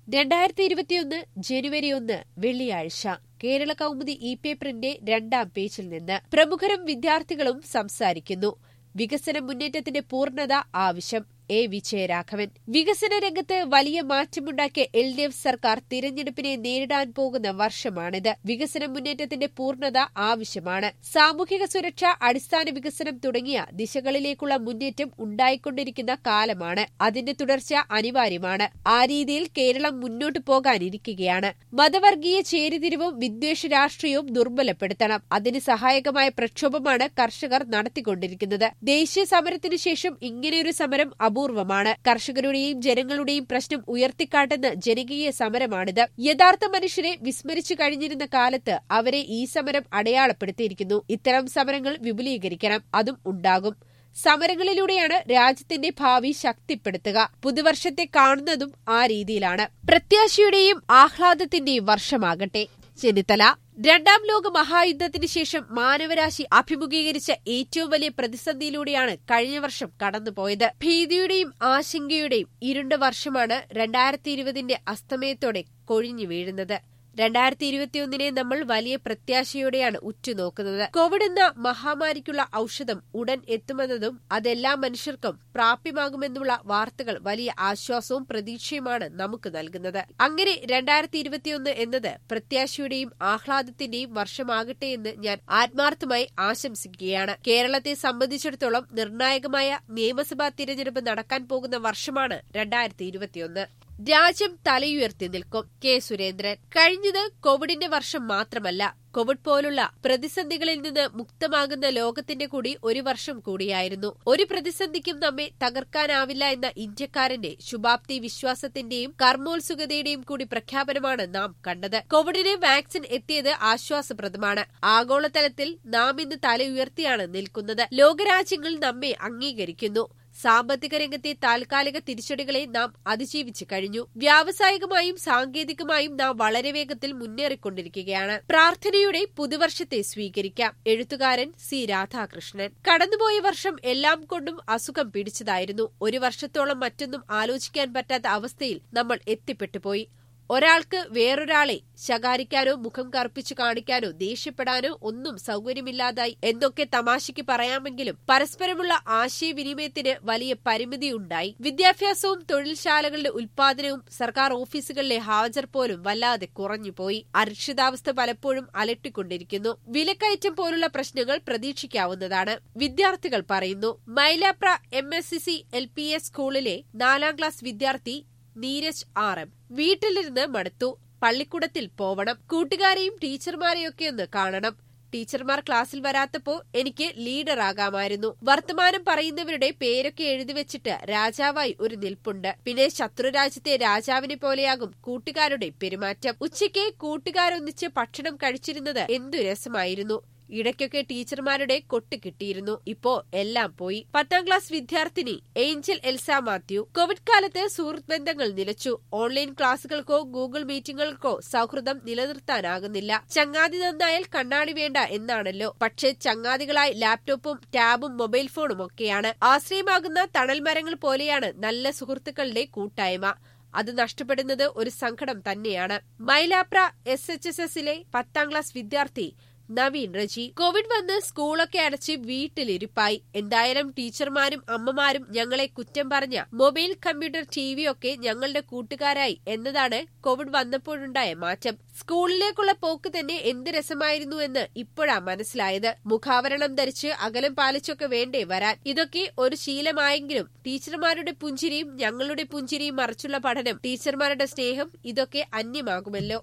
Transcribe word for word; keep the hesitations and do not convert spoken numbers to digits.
രണ്ടായിരത്തി ഇരുപത്തിയൊന്ന് ജനുവരി ഒന്ന് വെള്ളിയാഴ്ച കേരള കൗമുദി ഇ പേപ്പറിന്റെ രണ്ടാം പേജിൽ നിന്ന് പ്രമുഖരും വിദ്യാർത്ഥികളും സംസാരിക്കുന്നു. വികസന മുന്നേറ്റത്തിന്റെ പൂർണ്ണത ആവശ്യം. എ വിജയരാഘവൻ. വികസന രംഗത്ത് വലിയ മാറ്റമുണ്ടാക്കിയ എൽ ഡി എഫ് സർക്കാർ തിരഞ്ഞെടുപ്പിനെ നേരിടാൻ പോകുന്ന വർഷമാണിത്. വികസന മുന്നേറ്റത്തിന്റെ പൂർണ്ണത ആവശ്യമാണ്. സാമൂഹിക സുരക്ഷ, അടിസ്ഥാന വികസനം തുടങ്ങിയ ദിശകളിലേക്കുള്ള മുന്നേറ്റം ഉണ്ടായിക്കൊണ്ടിരിക്കുന്ന കാലമാണ്. അതിന്റെ തുടർച്ച അനിവാര്യമാണ്. ആ രീതിയിൽ കേരളം മുന്നോട്ടു പോകാനിരിക്കുകയാണ്. മതവർഗീയ ചേരിതിരിവും വിദ്വേഷ രാഷ്ട്രീയവും ദുർബലപ്പെടുത്തണം. അതിന് സഹായകമായ പ്രക്ഷോഭമാണ് കർഷകർ നടത്തിക്കൊണ്ടിരിക്കുന്നത്. ദേശീയ സമരത്തിനു ശേഷം ഇങ്ങനെയൊരു സമരം അപൂർവമാണ്. കർഷകരുടെയും ജനങ്ങളുടെയും പ്രശ്നം ഉയർത്തിക്കാട്ടുന്ന ജനകീയ സമരമാണിത്. യഥാർത്ഥ മനുഷ്യരെ വിസ്മരിച്ചു കഴിഞ്ഞിരുന്ന കാലത്ത് അവരെ ഈ സമരം അടയാളപ്പെടുത്തിയിരിക്കുന്നു. ഇത്തരം സമരങ്ങൾ വിപുലീകരിക്കണം. അതും ഉണ്ടാകും. സമരങ്ങളിലൂടെയാണ് രാജ്യത്തിന്റെ ഭാവി ശക്തിപ്പെടുത്തുക. പുതുവർഷത്തെ കാണുന്നതും ആ രീതിയിലാണ്. പ്രത്യാശയുടെയും ആഹ്ലാദത്തിന്റെയും വർഷമാകട്ടെ. ചെന്നിത്തല. രണ്ടാം ലോക മഹായുദ്ധത്തിന് ശേഷം മാനവരാശി അഭിമുഖീകരിച്ച ഏറ്റവും വലിയ പ്രതിസന്ധിയിലൂടെയാണ് കഴിഞ്ഞ വർഷം കടന്നുപോയത്. ഭീതിയുടെയും ആശങ്കയുടെയും ഇരുണ്ട വർഷമാണ് രണ്ടായിരത്തി ഇരുപതിന്റെ അസ്തമയത്തോടെ കൊഴിഞ്ഞു വീഴുന്നത്. രണ്ടായിരത്തി ഇരുപത്തിയൊന്നിനെ നമ്മൾ വലിയ പ്രത്യാശയോടെയാണ് ഉറ്റുനോക്കുന്നത്. കോവിഡ് എന്ന മഹാമാരിക്കുള്ള ഔഷധം ഉടൻ എത്തുമെന്നതും അതെല്ലാ മനുഷ്യർക്കും പ്രാപ്യമാകുമെന്നുള്ള വാർത്തകൾ വലിയ ആശ്വാസവും പ്രതീക്ഷയുമാണ് നമുക്ക് നൽകുന്നത്. അങ്ങനെ രണ്ടായിരത്തി ഇരുപത്തിയൊന്ന് എന്നത് പ്രത്യാശയുടെയും ആഹ്ലാദത്തിന്റെയും വർഷമാകട്ടെ എന്ന് ഞാൻ ആത്മാർത്ഥമായി ആശംസിക്കുകയാണ്. കേരളത്തെ സംബന്ധിച്ചിടത്തോളം നിർണായകമായ നിയമസഭാ തിരഞ്ഞെടുപ്പ് നടക്കാൻ പോകുന്ന വർഷമാണ് രണ്ടായിരത്തി ഇരുപത്തിയൊന്ന്. രാജ്യം തലയുയർത്തി നിൽക്കും. കെ സുരേന്ദ്രൻ. കഴിഞ്ഞത് കോവിഡിന്റെ വർഷം മാത്രമല്ല, കോവിഡ് പോലുള്ള പ്രതിസന്ധികളിൽ നിന്ന് മുക്തമാകുന്ന ലോകത്തിന്റെ കൂടി ഒരു വർഷം കൂടിയായിരുന്നു. ഒരു പ്രതിസന്ധിക്കും നമ്മെ തകർക്കാനാവില്ല എന്ന ഇന്ത്യക്കാരന്റെ ശുഭാപ്തി വിശ്വാസത്തിന്റെയും കർമ്മോത്സുകതയുടെയും കൂടി പ്രഖ്യാപനമാണ് നാം കണ്ടത്. കോവിഡിന് വാക്സിൻ എത്തിയത് ആശ്വാസപ്രദമാണ്. ആഗോളതലത്തിൽ നാം ഇന്ന് തല ഉയർത്തിയാണ് നിൽക്കുന്നത്. ലോകരാജ്യങ്ങൾ നമ്മെ അംഗീകരിക്കുന്നു. സാമ്പത്തിക രംഗത്തെ താൽക്കാലിക തിരിച്ചടികളെ നാം അതിജീവിച്ചു കഴിഞ്ഞു. വ്യാവസായികമായും സാങ്കേതികമായും നാം വളരെ വേഗത്തിൽ മുന്നേറിക്കൊണ്ടിരിക്കുകയാണ്. പ്രാർത്ഥനയുടെ പുതുവർഷത്തെ സ്വീകരിക്കാം. എഴുത്തുകാരൻ സി രാധാകൃഷ്ണൻ. കടന്നുപോയ വർഷം എല്ലാം കൊണ്ടും അസുഖം പിടിച്ചതായിരുന്നു. ഒരു വർഷത്തോളം മറ്റൊന്നും ആലോചിക്കാൻ പറ്റാത്ത അവസ്ഥയിൽ നമ്മൾ എത്തിപ്പെട്ടുപോയി. ഒരാൾക്ക് വേറൊരാളെ ശകാരിക്കാനോ മുഖം കറുപ്പിച്ചു കാണിക്കാനോ ദേഷ്യപ്പെടാനോ ഒന്നും സൗകര്യമില്ലാതായി എന്നൊക്കെ തമാശയ്ക്ക് പറയാമെങ്കിലും പരസ്പരമുള്ള ആശയവിനിമയത്തിന് വലിയ പരിമിതിയുണ്ടായി. വിദ്യാഭ്യാസവും തൊഴിൽശാലകളുടെ ഉൽപാദനവും സർക്കാർ ഓഫീസുകളിലെ ഹാജർ പോലും വല്ലാതെ കുറഞ്ഞുപോയി. അരക്ഷിതാവസ്ഥ പലപ്പോഴും അലട്ടിക്കൊണ്ടിരിക്കുന്നു. വിലക്കയറ്റം പോലുള്ള പ്രശ്നങ്ങൾ പ്രതീക്ഷിക്കാവുന്നതാണ്. വിദ്യാർത്ഥികൾ പറയുന്നു. Mylapra M S C C L P S സ്കൂളിലെ നാലാം ക്ലാസ് വിദ്യാർത്ഥി നീരജ് ആർ എം. വീട്ടിലിരുന്ന് മടുത്തു. പള്ളിക്കൂടത്തിൽ പോവണം. കൂട്ടുകാരെയും ടീച്ചർമാരെയൊക്കെ ഒന്ന് കാണണം. ടീച്ചർമാർ ക്ലാസ്സിൽ വരാത്തപ്പോ എനിക്ക് ലീഡറാകാമായിരുന്നു. വർത്തമാനം പറയുന്നവരുടെ പേരൊക്കെ എഴുതിവെച്ചിട്ട് രാജാവായി ഒരു നിൽപ്പുണ്ട്. പിന്നെ ശത്രുരാജ്യത്തെ രാജാവിനെ പോലെയാകും കൂട്ടുകാരുടെ പെരുമാറ്റം. ഉച്ചയ്ക്ക് കൂട്ടുകാരൊന്നിച്ച് ഭക്ഷണം കഴിച്ചിരുന്നത് എന്തു രസമായിരുന്നു. ഇടയ്ക്കൊക്കെ ടീച്ചർമാരുടെ കൊട്ട് കിട്ടിയിരുന്നു. ഇപ്പോ എല്ലാം പോയി. പത്താം ക്ലാസ് വിദ്യാർത്ഥിനി ഏഞ്ചൽ എൽസ മാത്യു. കോവിഡ് കാലത്ത് സുഹൃത്ത് ബന്ധങ്ങൾ നിലച്ചു. ഓൺലൈൻ ക്ലാസുകൾക്കോ ഗൂഗിൾ മീറ്റിംഗുകൾക്കോ സൗഹൃദം നിലനിർത്താനാകുന്നില്ല. ചങ്ങാതി നന്നായാൽ കണ്ണാടി വേണ്ട എന്നാണല്ലോ. പക്ഷെ ചങ്ങാതികളായി ലാപ്ടോപ്പും ടാബും മൊബൈൽ ഫോണും ഒക്കെയാണ്. ആശ്രയമാകുന്ന തണൽമരങ്ങൾ പോലെയാണ് നല്ല സുഹൃത്തുക്കളുടെ കൂട്ടായ്മ. അത് നഷ്ടപ്പെടുന്നത് ഒരു സങ്കടം തന്നെയാണ്. മൈലാപ്ര എസ് എച്ച് എസ് എസിലെ പത്താം ക്ലാസ് വിദ്യാർത്ഥി നവീൻ റജി. കോവിഡ് വന്ന് സ്കൂളൊക്കെ അടച്ച് വീട്ടിലിരിപ്പായി. എന്തായാലും ടീച്ചർമാരും അമ്മമാരും ഞങ്ങളെ കുറ്റം പറഞ്ഞ മൊബൈൽ, കമ്പ്യൂട്ടർ, ടി വി ഒക്കെ ഞങ്ങളുടെ കൂട്ടുകാരായി എന്നതാണ് കോവിഡ് വന്നപ്പോഴുണ്ടായ മാറ്റം. സ്കൂളിലേക്കുള്ള പോക്ക് തന്നെ എന്ത് രസമായിരുന്നു എന്ന് ഇപ്പോഴാ മനസ്സിലായത്. മുഖാവരണം ധരിച്ച് അകലം പാലിച്ചൊക്കെ വേണ്ടേ വരാൻ. ഇതൊക്കെ ഒരു ശീലമായെങ്കിലും ടീച്ചർമാരുടെ പുഞ്ചിരിയും ഞങ്ങളുടെ പുഞ്ചിരിയും മറച്ചുള്ള പഠനം, ടീച്ചർമാരുടെ സ്നേഹം, ഇതൊക്കെ അന്യമാകുമല്ലോ.